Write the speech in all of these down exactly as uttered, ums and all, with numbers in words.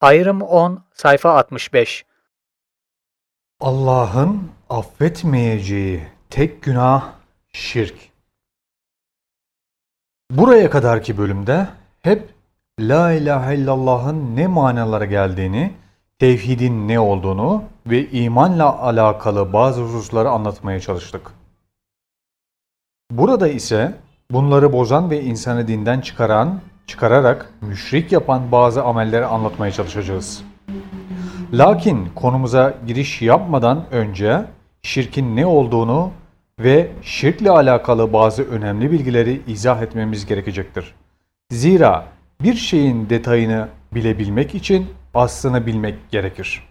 Ayrım on, sayfa altmış beş. Allah'ın affetmeyeceği tek günah şirk. Buraya kadarki bölümde hep La ilahe illallah'ın ne manalara geldiğini, tevhidin ne olduğunu ve imanla alakalı bazı hususları anlatmaya çalıştık. Burada ise bunları bozan ve insanı dinden çıkaran, çıkararak müşrik yapan bazı amelleri anlatmaya çalışacağız. Lakin konumuza giriş yapmadan önce şirkin ne olduğunu ve şirkle alakalı bazı önemli bilgileri izah etmemiz gerekecektir. Zira bir şeyin detayını bilebilmek için aslını bilmek gerekir.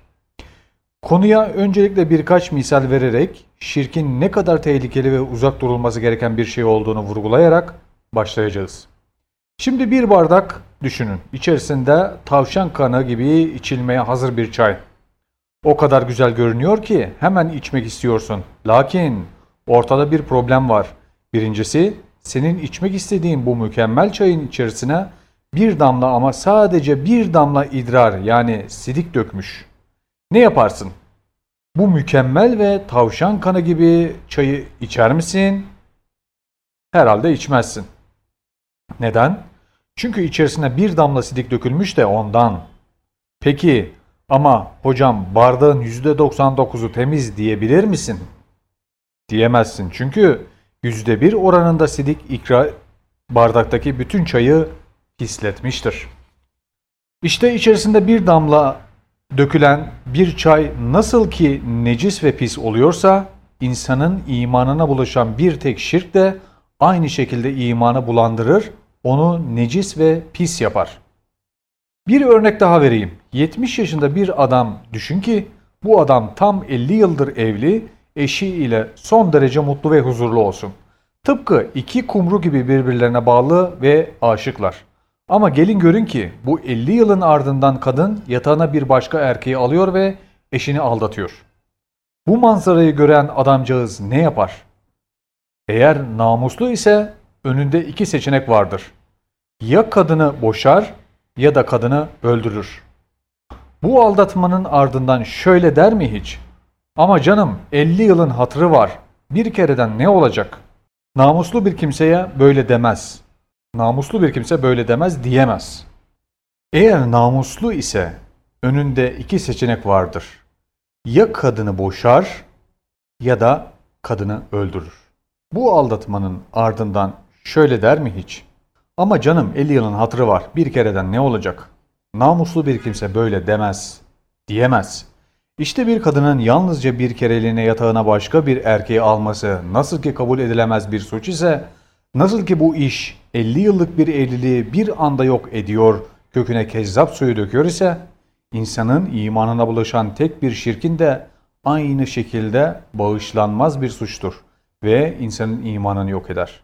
Konuya öncelikle birkaç misal vererek şirkin ne kadar tehlikeli ve uzak durulması gereken bir şey olduğunu vurgulayarak başlayacağız. Şimdi bir bardak düşünün. İçerisinde tavşan kanı gibi içilmeye hazır bir çay. O kadar güzel görünüyor ki hemen içmek istiyorsun. Lakin ortada bir problem var. Birincisi, senin içmek istediğin bu mükemmel çayın içerisine bir damla ama sadece bir damla idrar yani sidik dökmüş. Ne yaparsın? Bu mükemmel ve tavşan kanı gibi çayı içer misin? Herhalde içmezsin. Neden? Çünkü içerisine bir damla sidik dökülmüş de ondan. Peki ama hocam bardağın yüzde doksan dokuzu temiz diyebilir misin? Diyemezsin çünkü yüzde bir oranında sidik ikra bardaktaki bütün çayı pisletmiştir. İşte içerisinde bir damla dökülen bir çay nasıl ki necis ve pis oluyorsa insanın imanına bulaşan bir tek şirk de aynı şekilde imanı bulandırır, onu necis ve pis yapar. Bir örnek daha vereyim. yetmiş yaşında bir adam düşün ki bu adam tam elli yıldır evli, eşiyle son derece mutlu ve huzurlu olsun. Tıpkı iki kumru gibi birbirlerine bağlı ve aşıklar. Ama gelin görün ki bu elli yılın ardından kadın yatağına bir başka erkeği alıyor ve eşini aldatıyor. Bu manzarayı gören adamcağız ne yapar? Eğer namuslu ise önünde iki seçenek vardır. Ya kadını boşar ya da kadını öldürür. Bu aldatmanın ardından şöyle der mi hiç? Ama canım elli yılın hatırı var. Bir kereden ne olacak? Namuslu bir kimseye böyle demez. Namuslu bir kimse böyle demez diyemez. Eğer namuslu ise önünde iki seçenek vardır. Ya kadını boşar ya da kadını öldürür. Bu aldatmanın ardından şöyle der mi hiç? Ama canım elli yılın hatırı var. Bir kereden ne olacak? Namuslu bir kimse böyle demez, diyemez. İşte bir kadının yalnızca bir kereliğine yatağına başka bir erkeği alması nasıl ki kabul edilemez bir suç ise, nasıl ki bu iş elli yıllık bir evliliği bir anda yok ediyor, köküne kezzap suyu döküyor ise, insanın imanına bulaşan tek bir şirkin de aynı şekilde bağışlanmaz bir suçtur ve insanın imanını yok eder.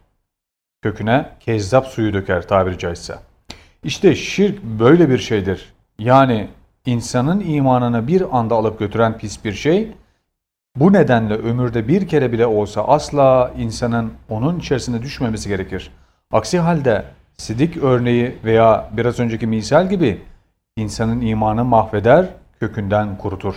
Köküne kezzap suyu döker tabiri caizse. İşte şirk böyle bir şeydir. Yani insanın imanını bir anda alıp götüren pis bir şey. Bu nedenle ömürde bir kere bile olsa asla insanın onun içerisine düşmemesi gerekir. Aksi halde sidik örneği veya biraz önceki misal gibi insanın imanı mahveder, kökünden kurutur.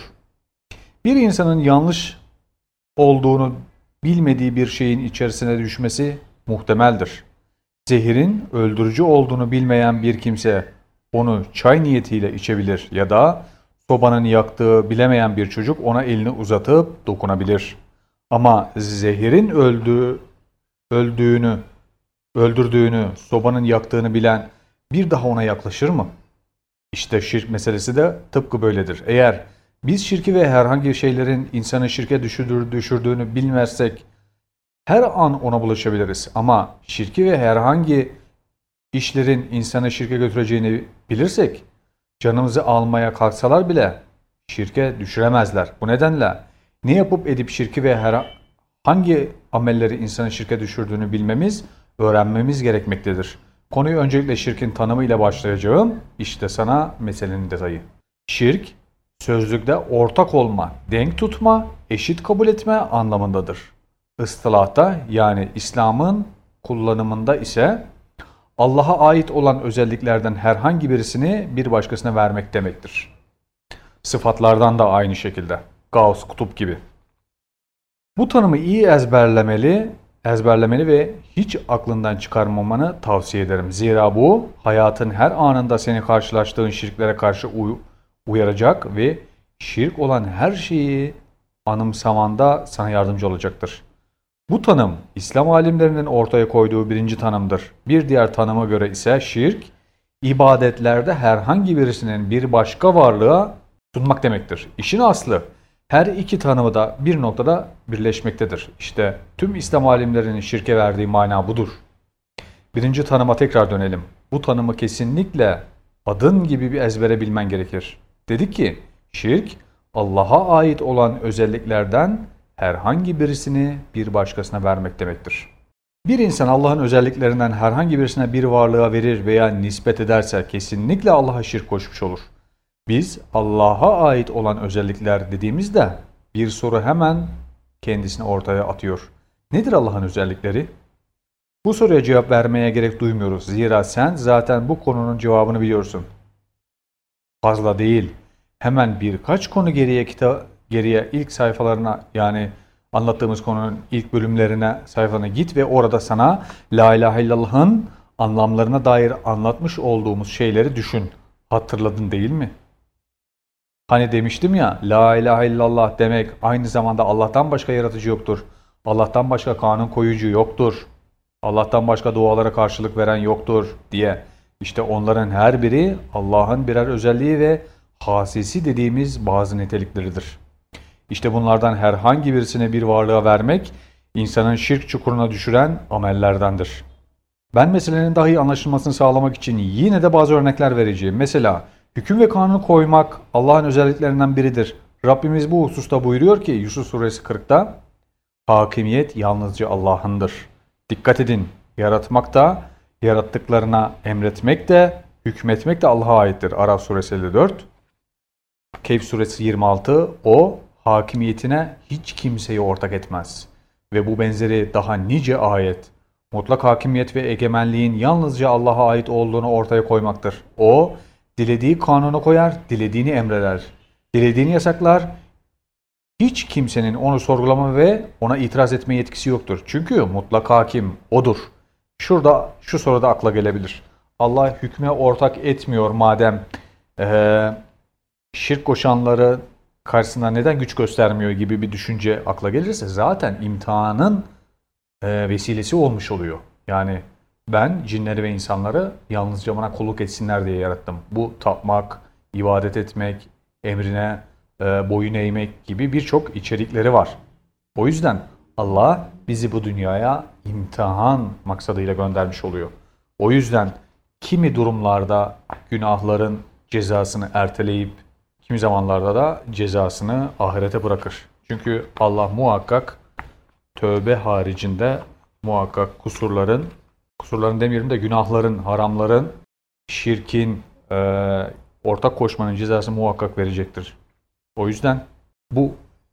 Bir insanın yanlış olduğunu bilmediği bir şeyin içerisine düşmesi muhtemeldir. Zehirin öldürücü olduğunu bilmeyen bir kimse onu çay niyetiyle içebilir ya da sobanın yaktığı bilemeyen bir çocuk ona elini uzatıp dokunabilir. Ama zehirin öldüğü, öldüğünü, öldürdüğünü, sobanın yaktığını bilen bir daha ona yaklaşır mı? İşte şirk meselesi de tıpkı böyledir. Eğer biz şirki ve herhangi şeylerin insanı şirke düşürdüğünü, düşürdüğünü bilmezsek her an ona bulaşabiliriz. Ama şirki ve herhangi işlerin insanı şirke götüreceğini bilirsek, canımızı almaya kalksalar bile şirke düşüremezler. Bu nedenle ne yapıp edip şirki ve her hangi amelleri insanı şirke düşürdüğünü bilmemiz, öğrenmemiz gerekmektedir. Konuyu öncelikle şirkin tanımı ile başlayacağım. İşte sana meselenin detayı. Şirk, sözlükte ortak olma, denk tutma, eşit kabul etme anlamındadır. Istilahta yani İslam'ın kullanımında ise Allah'a ait olan özelliklerden herhangi birisini bir başkasına vermek demektir. Sıfatlardan da aynı şekilde. Gavs, kutup gibi. Bu tanımı iyi ezberlemeli, ezberlemeli ve hiç aklından çıkarmamanı tavsiye ederim. Zira bu hayatın her anında seni karşılaştığın şirklere karşı uy uyaracak ve şirk olan her şeyi anımsamanda sana yardımcı olacaktır. Bu tanım İslam alimlerinin ortaya koyduğu birinci tanımdır. Bir diğer tanıma göre ise şirk, ibadetlerde herhangi birisinin bir başka varlığa sunmak demektir. İşin aslı her iki tanımı da bir noktada birleşmektedir. İşte tüm İslam alimlerinin şirke verdiği mana budur. Birinci tanıma tekrar dönelim. Bu tanımı kesinlikle adın gibi bir ezbere bilmen gerekir. Dedik ki şirk Allah'a ait olan özelliklerden herhangi birisini bir başkasına vermek demektir. Bir insan Allah'ın özelliklerinden herhangi birisine bir varlığa verir veya nispet ederse kesinlikle Allah'a şirk koşmuş olur. Biz Allah'a ait olan özellikler dediğimizde bir soru hemen kendisini ortaya atıyor. Nedir Allah'ın özellikleri? Bu soruya cevap vermeye gerek duymuyoruz. Zira sen zaten bu konunun cevabını biliyorsun. Fazla değil. Hemen birkaç konu geriye kita geriye ilk sayfalarına, yani anlattığımız konunun ilk bölümlerine, sayfalarına git ve orada sana La ilahe illallah'ın anlamlarına dair anlatmış olduğumuz şeyleri düşün. Hatırladın değil mi? Hani demiştim ya, La ilahe illallah demek aynı zamanda Allah'tan başka yaratıcı yoktur. Allah'tan başka kanun koyucu yoktur. Allah'tan başka dualara karşılık veren yoktur diye. İşte onların her biri Allah'ın birer özelliği ve hasisi dediğimiz bazı nitelikleridir. İşte bunlardan herhangi birisine bir varlığa vermek, insanın şirk çukuruna düşüren amellerdendir. Ben meselenin daha iyi anlaşılmasını sağlamak için yine de bazı örnekler vereceğim. Mesela hüküm ve kanun koymak Allah'ın özelliklerinden biridir. Rabbimiz bu hususta buyuruyor ki Yusuf suresi kırkta, hakimiyet yalnızca Allah'ındır. Dikkat edin, yaratmak da, yarattıklarına emretmek de, hükmetmek de Allah'a aittir. Araf suresi elli dört, Kehf suresi yirmi altı, o hakimiyetine hiç kimseyi ortak etmez. Ve bu benzeri daha nice ayet, mutlak hakimiyet ve egemenliğin yalnızca Allah'a ait olduğunu ortaya koymaktır. O, dilediği kanunu koyar, dilediğini emreder, dilediğini yasaklar. Hiç kimsenin onu sorgulama ve ona itiraz etme yetkisi yoktur. Çünkü mutlak hakim O'dur. Şurada, şu soruda akla gelebilir. Allah hükme ortak etmiyor madem, ee, şirk koşanları karşısında neden güç göstermiyor gibi bir düşünce akla gelirse zaten imtihanın e, vesilesi olmuş oluyor. Yani ben cinleri ve insanları yalnızca bana kulluk etsinler diye yarattım. Bu tapmak, ibadet etmek, emrine e, boyun eğmek gibi birçok içerikleri var. O yüzden Allah bizi bu dünyaya imtihan maksadıyla göndermiş oluyor. O yüzden kimi durumlarda günahların cezasını erteleyip kimi zamanlarda da cezasını ahirete bırakır. Çünkü Allah muhakkak tövbe haricinde muhakkak kusurların, kusurların demeyelim de günahların, haramların, şirkin, e, ortak koşmanın cezasını muhakkak verecektir. O yüzden bu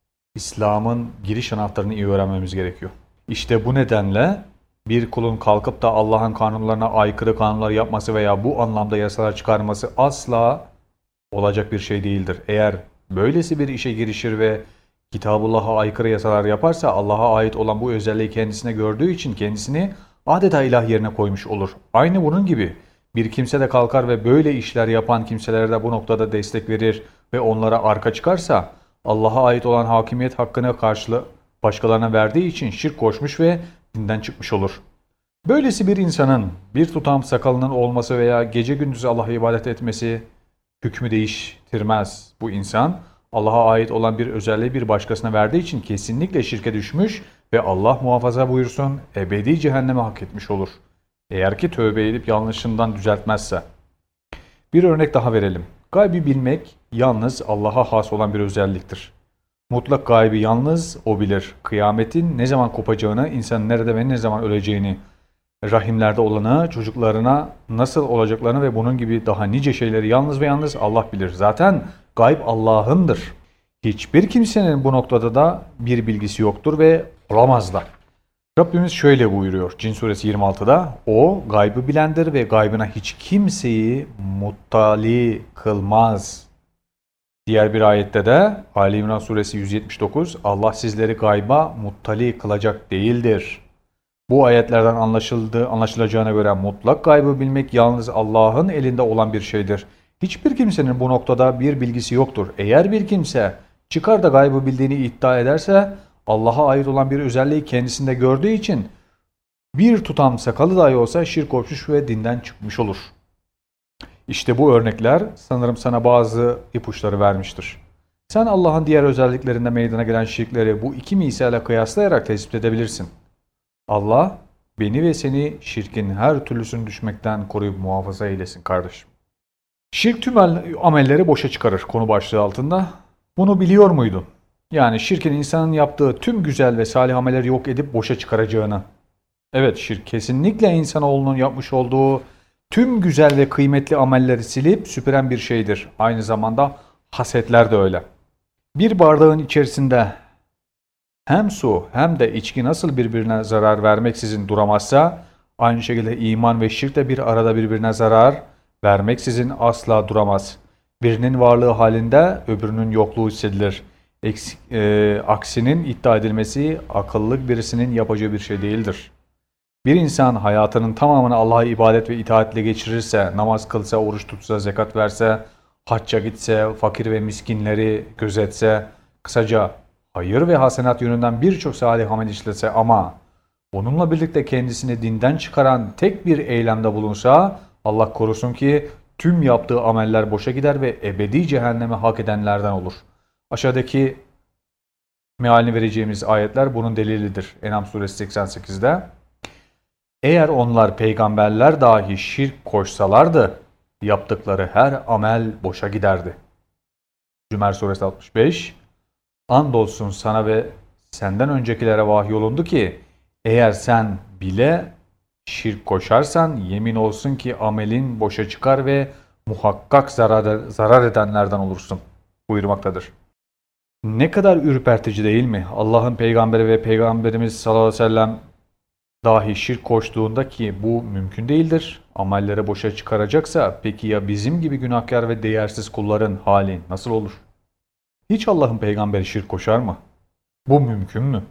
İslam'ın giriş anahtarını iyi öğrenmemiz gerekiyor. İşte bu nedenle bir kulun kalkıp da Allah'ın kanunlarına aykırı kanunlar yapması veya bu anlamda yasalar çıkarması asla olacak bir şey değildir. Eğer böylesi bir işe girişir ve Kitabullah'a aykırı yasalar yaparsa Allah'a ait olan bu özelliği kendisine gördüğü için kendisini adeta ilah yerine koymuş olur. Aynı bunun gibi bir kimse de kalkar ve böyle işler yapan kimselere de bu noktada destek verir ve onlara arka çıkarsa Allah'a ait olan hakimiyet hakkını karşılığı başkalarına verdiği için şirk koşmuş ve dinden çıkmış olur. Böylesi bir insanın bir tutam sakalının olması veya gece gündüz Allah'a ibadet etmesi hükmü değiştirmez. Bu insan Allah'a ait olan bir özelliği bir başkasına verdiği için kesinlikle şirke düşmüş ve Allah muhafaza buyursun ebedi cehenneme hak etmiş olur. Eğer ki tövbe edip yanlışından düzeltmezse. Bir örnek daha verelim. Gaybi bilmek yalnız Allah'a has olan bir özelliktir. Mutlak gaybi yalnız O bilir. Kıyametin ne zaman kopacağını, insanın nerede ve ne zaman öleceğini, rahimlerde olanı, çocuklarına nasıl olacaklarını ve bunun gibi daha nice şeyleri yalnız ve yalnız Allah bilir. Zaten gayb Allah'ındır. Hiçbir kimsenin bu noktada da bir bilgisi yoktur ve olamaz da. Rabbimiz şöyle buyuruyor Cin suresi yirmi altıda. O gaybı bilendir ve gaybına hiç kimseyi muttali kılmaz. Diğer bir ayette de Ali İmran suresi yüz yetmiş dokuz. Allah sizleri gayba muttali kılacak değildir. Bu ayetlerden anlaşıldığı, anlaşılacağına göre mutlak gaybı bilmek yalnız Allah'ın elinde olan bir şeydir. Hiçbir kimsenin bu noktada bir bilgisi yoktur. Eğer bir kimse çıkar da gaybı bildiğini iddia ederse Allah'a ait olan bir özelliği kendisinde gördüğü için bir tutam sakalı dahi olsa şirk koşmuş ve dinden çıkmış olur. İşte bu örnekler sanırım sana bazı ipuçları vermiştir. Sen Allah'ın diğer özelliklerinde meydana gelen şirkleri bu iki misale kıyaslayarak tespit edebilirsin. Allah beni ve seni şirkin her türlüsünü düşmekten koruyup muhafaza eylesin kardeşim. Şirk tüm amelleri boşa çıkarır konu başlığı altında. Bunu biliyor muydun? Yani şirkin insanın yaptığı tüm güzel ve salih amelleri yok edip boşa çıkaracağını. Evet, şirk kesinlikle insanoğlunun yapmış olduğu tüm güzel ve kıymetli amelleri silip süpüren bir şeydir. Aynı zamanda hasetler de öyle. Bir bardağın içerisinde hem su hem de içki nasıl birbirine zarar vermeksizin duramazsa, aynı şekilde iman ve şirk de bir arada birbirine zarar vermeksizin asla duramaz. Birinin varlığı halinde öbürünün yokluğu hissedilir. Eksik, e, aksinin iddia edilmesi akıllı birisinin yapacağı bir şey değildir. Bir insan hayatının tamamını Allah'a ibadet ve itaatle geçirirse, namaz kılsa, oruç tutsa, zekat verse, hacca gitse, fakir ve miskinleri gözetse, kısaca hayır ve hasenat yönünden birçok salih amel işlese ama onunla birlikte kendisini dinden çıkaran tek bir eylemde bulunsa, Allah korusun ki tüm yaptığı ameller boşa gider ve ebedi cehenneme hak edenlerden olur. Aşağıdaki mealini vereceğimiz ayetler bunun delilidir. En'am suresi seksen sekizde. Eğer onlar peygamberler dahi şirk koşsalardı, yaptıkları her amel boşa giderdi. Zümer suresi altmış beş. Andolsun sana ve senden öncekilere vahyolundu ki, eğer sen bile şirk koşarsan yemin olsun ki amelin boşa çıkar ve muhakkak zarar, zarar edenlerden olursun buyurmaktadır. Ne kadar ürpertici değil mi? Allah'ın peygamberi ve peygamberimiz sallallahu aleyhi ve sellem dahi şirk koştuğunda ki bu mümkün değildir. Amelleri boşa çıkaracaksa peki ya bizim gibi günahkar ve değersiz kulların hali nasıl olur? Hiç Allah'ın peygamberi şirk koşar mı? Bu mümkün mü?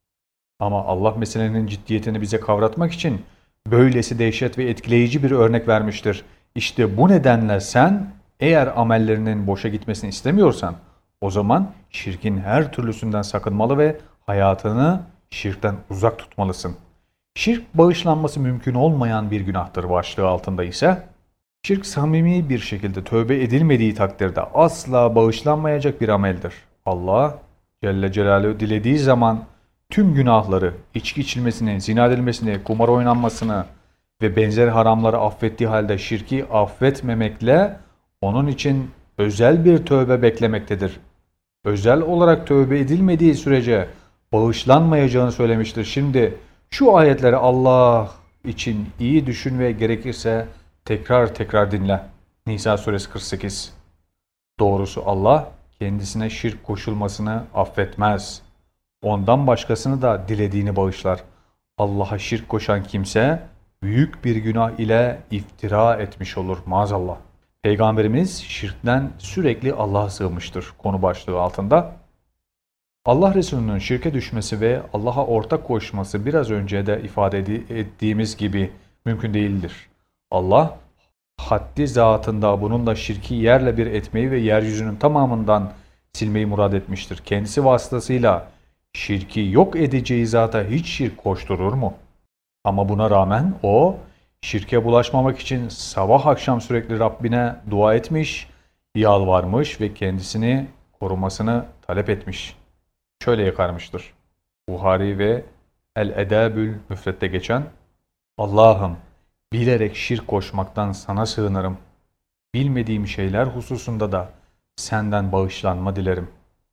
Ama Allah meselenin ciddiyetini bize kavratmak için böylesi dehşet ve etkileyici bir örnek vermiştir. İşte bu nedenle sen eğer amellerinin boşa gitmesini istemiyorsan o zaman şirkin her türlüsünden sakınmalı ve hayatını şirkten uzak tutmalısın. Şirk bağışlanması mümkün olmayan bir günahtır başlığı altında ise şirk samimi bir şekilde tövbe edilmediği takdirde asla bağışlanmayacak bir ameldir. Allah Celle Celaluhu dilediği zaman tüm günahları, içki içilmesini, zina edilmesini, kumar oynanmasını ve benzeri haramları affettiği halde şirki affetmemekle onun için özel bir tövbe beklemektedir. Özel olarak tövbe edilmediği sürece bağışlanmayacağını söylemiştir. Şimdi şu ayetleri Allah için iyi düşün ve gerekirse tekrar tekrar dinle. Nisa suresi kırk sekiz. Doğrusu Allah kendisine şirk koşulmasını affetmez. Ondan başkasını da dilediğini bağışlar. Allah'a şirk koşan kimse büyük bir günah ile iftira etmiş olur maazallah. Peygamberimiz şirkten sürekli Allah'a sığınmıştır konu başlığı altında. Allah Resulü'nün şirke düşmesi ve Allah'a ortak koşması biraz önce de ifade ettiğimiz gibi mümkün değildir. Allah haddi zatında bununla şirki yerle bir etmeyi ve yeryüzünün tamamından silmeyi murad etmiştir. Kendisi vasıtasıyla şirki yok edeceği zata hiç şirk koşturur mu? Ama buna rağmen o şirke bulaşmamak için sabah akşam sürekli Rabbine dua etmiş, yalvarmış ve kendisini korumasını talep etmiş. Şöyle yakarmıştır. Buhari ve El-Edabül Müfret'te geçen, Allah'ım bilerek şirk koşmaktan sana sığınırım. Bilmediğim şeyler hususunda da senden bağışlanma dilerim.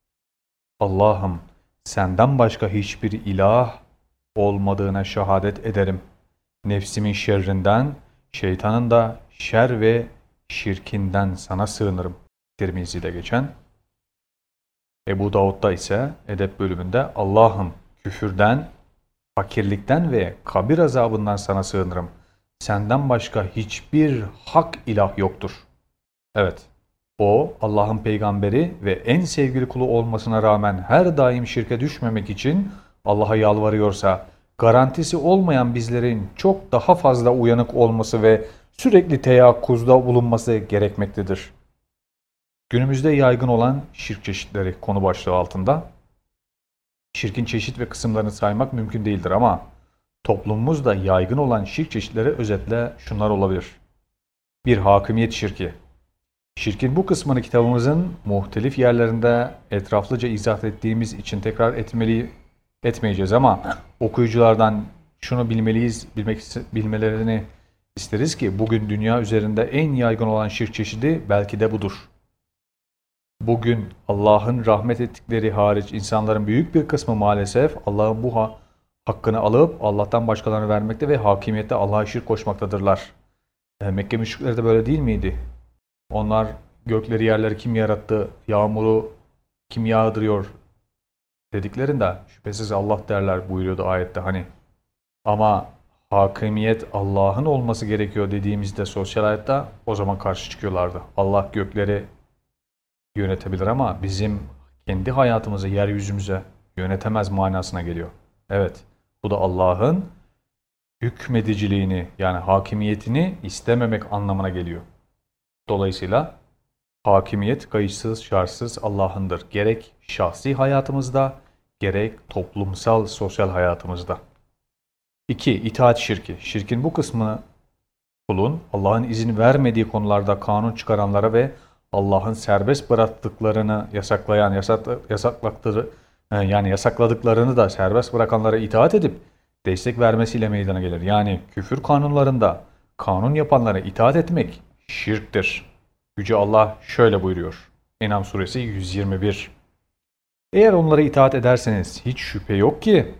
Allah'ım senden başka hiçbir ilah olmadığına şehadet ederim. Nefsimin şerrinden, şeytanın da şer ve şirkinden sana sığınırım. Tirmizi'de geçen. Ebu Davud'da ise edep bölümünde Allah'ım küfürden, fakirlikten ve kabir azabından sana sığınırım. Senden başka hiçbir hak ilah yoktur. Evet, o Allah'ın peygamberi ve en sevgili kulu olmasına rağmen her daim şirke düşmemek için Allah'a yalvarıyorsa, garantisi olmayan bizlerin çok daha fazla uyanık olması ve sürekli teyakkuzda bulunması gerekmektedir. Günümüzde yaygın olan şirk çeşitleri konu başlığı altında. Şirkin çeşit ve kısımlarını saymak mümkün değildir ama toplumumuzda yaygın olan şirk çeşitleri özetle şunlar olabilir. bir Hakimiyet şirki. Şirkin bu kısmını kitabımızın muhtelif yerlerinde etraflıca izah ettiğimiz için tekrar etmeli etmeyeceğiz ama okuyuculardan şunu bilmeliyiz, bilmek bilmelerini isteriz ki bugün dünya üzerinde en yaygın olan şirk çeşidi belki de budur. Bugün Allah'ın rahmet ettikleri hariç insanların büyük bir kısmı maalesef Allah'ın bu ha hakkını alıp Allah'tan başkalarına vermekte ve hakimiyette Allah'a şirk koşmaktadırlar. E, Mekke müşrikleri de böyle değil miydi? Onlar gökleri yerleri kim yarattı, yağmuru kim yağdırıyor dediklerinde şüphesiz Allah derler buyuruyordu ayette hani. Ama hakimiyet Allah'ın olması gerekiyor dediğimizde sosyal hayatta o zaman karşı çıkıyorlardı. Allah gökleri yönetebilir ama bizim kendi hayatımızı, yeryüzümüze yönetemez manasına geliyor. Evet, bu da Allah'ın hükmediciliğini yani hakimiyetini istememek anlamına geliyor. Dolayısıyla hakimiyet kayıtsız şartsız Allah'ındır. Gerek şahsi hayatımızda, gerek toplumsal, sosyal hayatımızda. iki İtaat şirki. Şirkin bu kısmı kulun Allah'ın izin vermediği konularda kanun çıkaranlara ve Allah'ın serbest bıraktıklarını yasaklayan, yasak, yasaklaktırı, yani yasakladıklarını da serbest bırakanlara itaat edip destek vermesiyle meydana gelir. Yani küfür kanunlarında kanun yapanlara itaat etmek şirktir. Yüce Allah şöyle buyuruyor. En'am suresi yüz yirmi bir. Eğer onlara itaat ederseniz hiç şüphe yok ki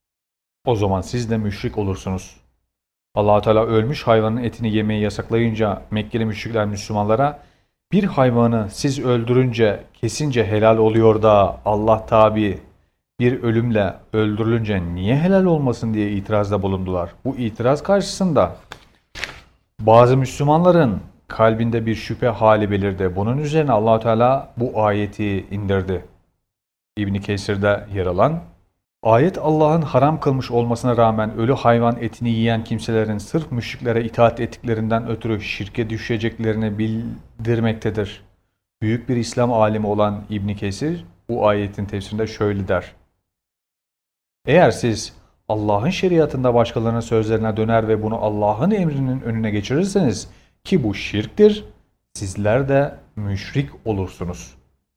o zaman siz de müşrik olursunuz. Allah Teala ölmüş hayvanın etini yemeyi yasaklayınca Mekkeli müşrikler Müslümanlara bir hayvanı siz öldürünce kesince helal oluyor da Allah tabi bir ölümle öldürülünce niye helal olmasın diye itirazda bulundular. Bu itiraz karşısında bazı Müslümanların kalbinde bir şüphe hali belirdi. Bunun üzerine Allah Teala bu ayeti indirdi. İbn Kesir'de yer alan ayet Allah'ın haram kılmış olmasına rağmen ölü hayvan etini yiyen kimselerin sırf müşriklere itaat ettiklerinden ötürü şirke düşeceklerini bildirmektedir. Büyük bir İslam alimi olan İbn Kesir bu ayetin tefsirinde şöyle der. Eğer siz Allah'ın şeriatında başkalarının sözlerine döner ve bunu Allah'ın emrinin önüne geçirirseniz ki bu şirktir, sizler de müşrik olursunuz.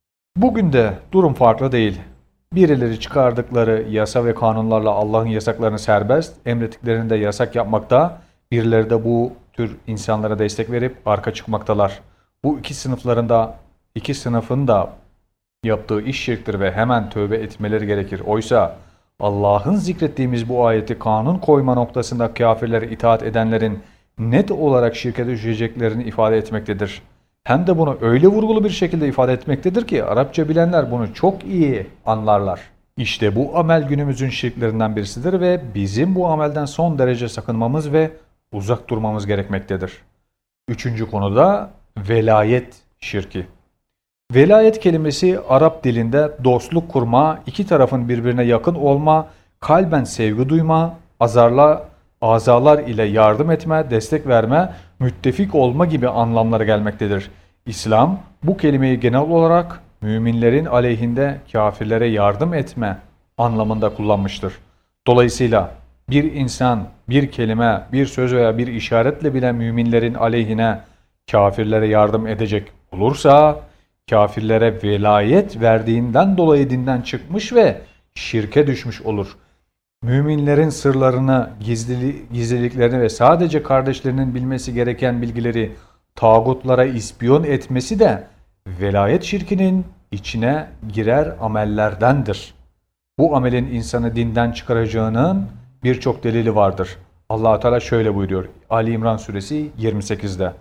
Bugün de durum farklı değil. Birileri çıkardıkları yasa ve kanunlarla Allah'ın yasaklarını serbest, emrettiklerini de yasak yapmakta, birileri de bu tür insanlara destek verip arka çıkmaktalar. Bu iki sınıflarında, iki sınıfın da yaptığı iş şirktir ve hemen tövbe etmeleri gerekir. Oysa Allah'ın zikrettiğimiz bu ayeti kanun koyma noktasında kafirlere itaat edenlerin net olarak şirke düşeceklerini ifade etmektedir. Hem de bunu öyle vurgulu bir şekilde ifade etmektedir ki Arapça bilenler bunu çok iyi anlarlar. İşte bu amel günümüzün şirklerinden birisidir ve bizim bu amelden son derece sakınmamız ve uzak durmamız gerekmektedir. Üçüncü konuda velayet şirki. Velayet kelimesi Arap dilinde dostluk kurma, iki tarafın birbirine yakın olma, kalben sevgi duyma, azarla, azalar ile yardım etme, destek verme, müttefik olma gibi anlamlara gelmektedir. İslam bu kelimeyi genel olarak müminlerin aleyhinde kafirlere yardım etme anlamında kullanmıştır. Dolayısıyla bir insan bir kelime, bir söz veya bir işaretle bile müminlerin aleyhine kafirlere yardım edecek olursa kafirlere velayet verdiğinden dolayı dinden çıkmış ve şirke düşmüş olur. Müminlerin sırlarını, gizlili, gizliliklerini ve sadece kardeşlerinin bilmesi gereken bilgileri tağutlara ispiyon etmesi de velayet şirkinin içine girer amellerdendir. Bu amelin insanı dinden çıkaracağının birçok delili vardır. Allah Teala şöyle buyuruyor Ali İmran suresi yirmi sekizde.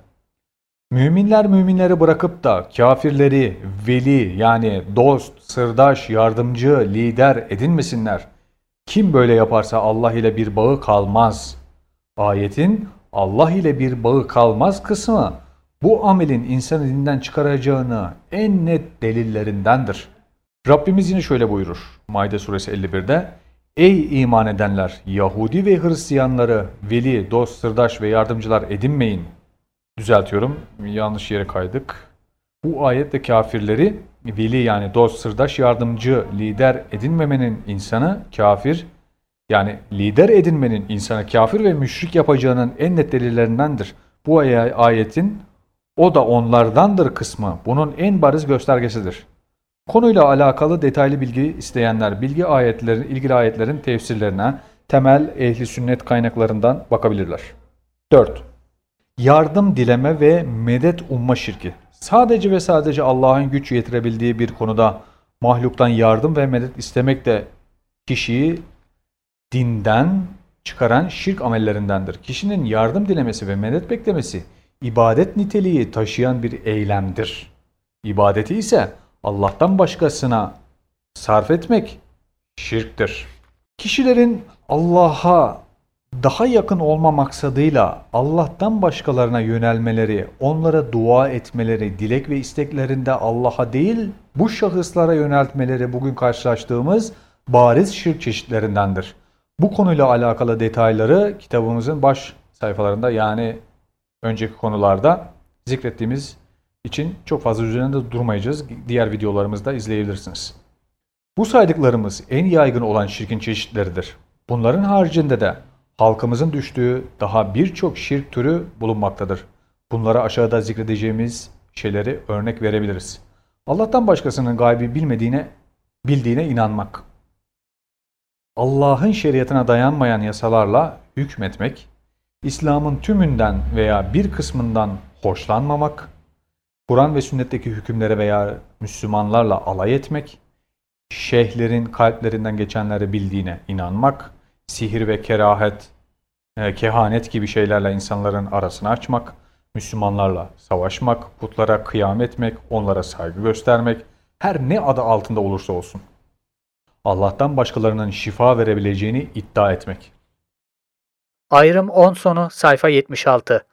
Müminler müminleri bırakıp da kafirleri veli yani dost, sırdaş, yardımcı, lider edinmesinler. Kim böyle yaparsa Allah ile bir bağı kalmaz. Ayetin Allah ile bir bağı kalmaz kısmı bu amelin insanı dinden çıkaracağını en net delillerindendir. Rabbimiz yine şöyle buyurur Maide suresi elli birde: Ey iman edenler! Yahudi ve Hristiyanları veli, dost, sırdaş ve yardımcılar edinmeyin. Düzeltiyorum, yanlış yere kaydık. Bu ayette kafirleri veli yani dost, sırdaş, yardımcı, lider edinmemenin insanı kafir, yani lider edinmenin insanı kafir ve müşrik yapacağının en net delillerindendir. Bu ay- ayetin o da onlardandır kısmı bunun en bariz göstergesidir. Konuyla alakalı detaylı bilgi isteyenler bilgi ayetlerin, ilgili ayetlerin tefsirlerine temel ehli sünnet kaynaklarından bakabilirler. dört. Yardım dileme ve medet umma şirki. Sadece ve sadece Allah'ın güç yetirebildiği bir konuda mahluktan yardım ve medet istemek de kişiyi dinden çıkaran şirk amellerindendir. Kişinin yardım dilemesi ve medet beklemesi ibadet niteliği taşıyan bir eylemdir. İbadeti ise Allah'tan başkasına sarf etmek şirktir. Kişilerin Allah'a daha yakın olma maksadıyla Allah'tan başkalarına yönelmeleri, onlara dua etmeleri, dilek ve isteklerinde Allah'a değil bu şahıslara yöneltmeleri bugün karşılaştığımız bariz şirk çeşitlerindendir. Bu konuyla alakalı detayları kitabımızın baş sayfalarında, yani önceki konularda zikrettiğimiz için çok fazla üzerinde durmayacağız. Diğer videolarımızda izleyebilirsiniz. Bu saydıklarımız en yaygın olan şirkin çeşitleridir. Bunların haricinde de halkımızın düştüğü daha birçok şirk türü bulunmaktadır. Bunlara aşağıda zikredeceğimiz şeyleri örnek verebiliriz. Allah'tan başkasının gaybi bilmediğine, bildiğine inanmak. Allah'ın şeriatına dayanmayan yasalarla hükmetmek, İslam'ın tümünden veya bir kısmından hoşlanmamak, Kur'an ve sünnetteki hükümlere veya Müslümanlarla alay etmek, şeyhlerin kalplerinden geçenleri bildiğine inanmak, sihir ve kerahet, e, kehanet gibi şeylerle insanların arasını açmak, Müslümanlarla savaşmak, putlara kıyam etmek, onlara saygı göstermek, her ne adı altında olursa olsun Allah'tan başkalarının şifa verebileceğini iddia etmek. Ayrım on sonu sayfa yetmiş altı.